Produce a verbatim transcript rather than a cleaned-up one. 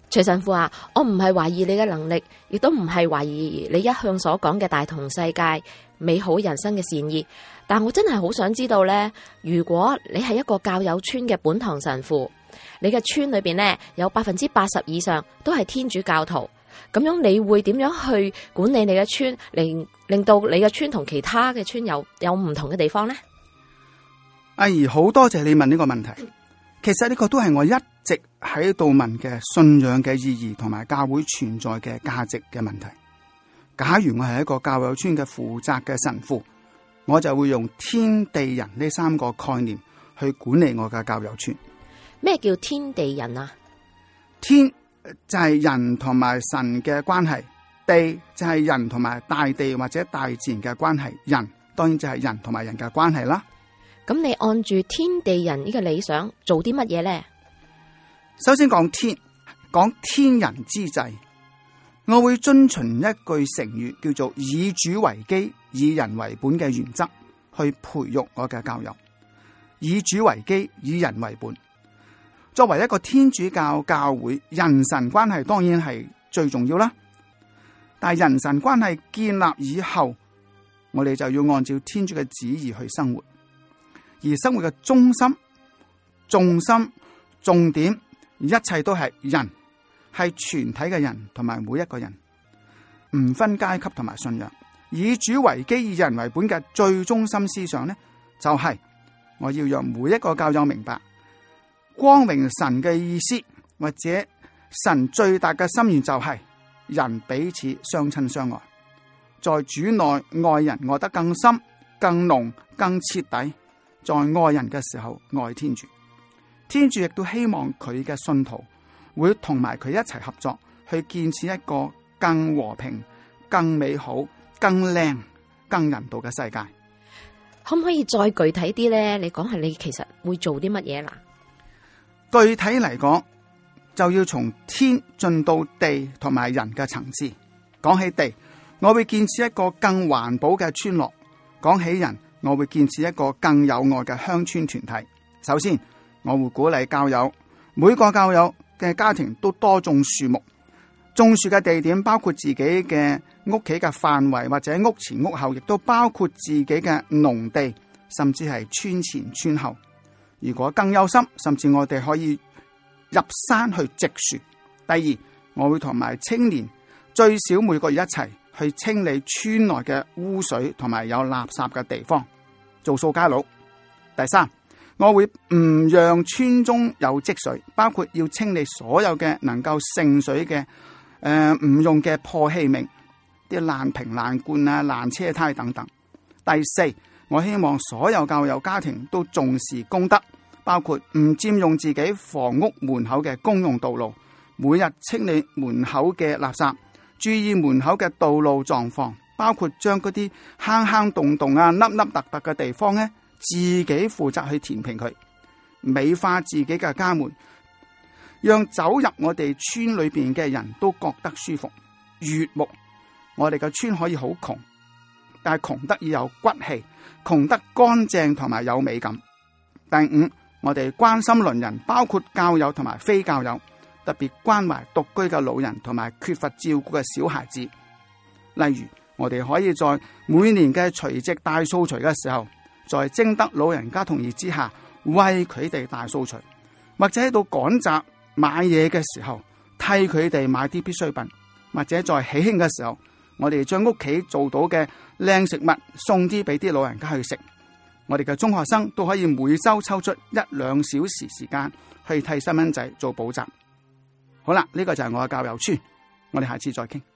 徐神父啊，我唔係懷疑你嘅能力，亦都唔係懷疑你一向所講嘅大同世界、美好人生嘅善意，但我真係好想知道呢，如果你係一個教友村嘅本堂神父，你嘅村裏邊呢，有百分之八十以上都係天主教徒，咁樣你會點樣去管理你嘅村，令令到你嘅村同其他嘅村有有唔同嘅地方呢？ 阿姨，好多謝你問呢個問題。其實呢個都係我一直喺度問嘅信仰嘅意義同埋教會存在嘅價值嘅問題。假如我係一個教友村嘅負責嘅神父，我就會用天地人呢三個概念去管理我嘅教友村。 咩叫天地人啊？ 天就係人同埋神嘅關係，地就係人同埋大地或者大自然嘅關係，人當然就係人同埋人嘅關係啦。 咁你按住天地人呢個理想做啲乜嘢呢？ 首先講天，講天人之際，我會遵循一句成語叫做以主為基、以人為本嘅原則去培育我嘅教友。以主為基、以人為本。作為一個天主教教會，人神關係當然係最重要啦。但係人神關係建立以後，我哋就要按照天主嘅旨意去生活。而生活嘅中心、重心、重點，一切都係人，係全體嘅人同埋每一個人，唔分階級同埋信仰。以主為基、以人為本嘅最中心思想呢，就係、是、我要讓每一個教友明白，光榮神嘅意思，或者神最大嘅心願就係人彼此相親相愛，在主內愛人愛得更深、更濃、更徹底。在愛人嘅時候愛天主，天主亦都希望佢嘅信徒會同埋佢一齊合作，去建設一個更和平、更美好、更靚、更人道嘅世界。 可唔可以再具體啲呢？你講係你其實會做啲乜嘢啦？ 具體嚟講，就要從天進到地同埋人嘅層次。講起地，我會建設一個更環保嘅村落；講起人，我會建設一個更有愛嘅鄉村團體。首先，我會鼓勵教友，每個教友嘅家庭都多種樹木。種樹嘅地點包括自己嘅屋企嘅範圍，或者屋前屋後，亦都包括自己嘅農地，甚至係村前村後。如果更有心，甚至我哋可以入山去植樹。第二，我會同埋青年最少每個月一齊去清理村內嘅污水同埋有垃圾嘅地方，做掃街佬。第三，我會唔讓村中有積水，包括要清理所有嘅能夠盛水嘅誒唔用嘅破器皿，啲爛瓶爛罐啊、爛車胎等等。第四，我希望所有教友家庭都重視公德，包括唔佔用自己房屋門口嘅公用道路，每日清理門口嘅垃圾，注意門口嘅道路狀況，包括將嗰啲坑坑洞洞啊、凹凹凸凸嘅地方呢，自己負責去填平佢，美化自己嘅家門，讓走入我哋村裏邊嘅人都覺得舒服悅目。我哋嘅村可以好窮，但係窮得要有骨氣，窮得乾淨同埋有美感。第五，我哋關心鄰人，包括教友同埋非教友，特別關懷獨居嘅老人同埋缺乏照顧嘅小孩子。例如，我哋可以在每年嘅除夕大掃除嘅時候，在徵得老人家同意之下，為佢哋大掃除，或者喺度趕集買嘢嘅時候，替佢哋買啲必需品，或者在喜慶嘅時候，我哋將屋企做到嘅靚食物送啲俾啲老人家去食。我哋嘅中學生都可以每周抽出一兩小時時間去替細蚊仔做補習。好啦，呢個就係我嘅教友村，我哋下次再傾。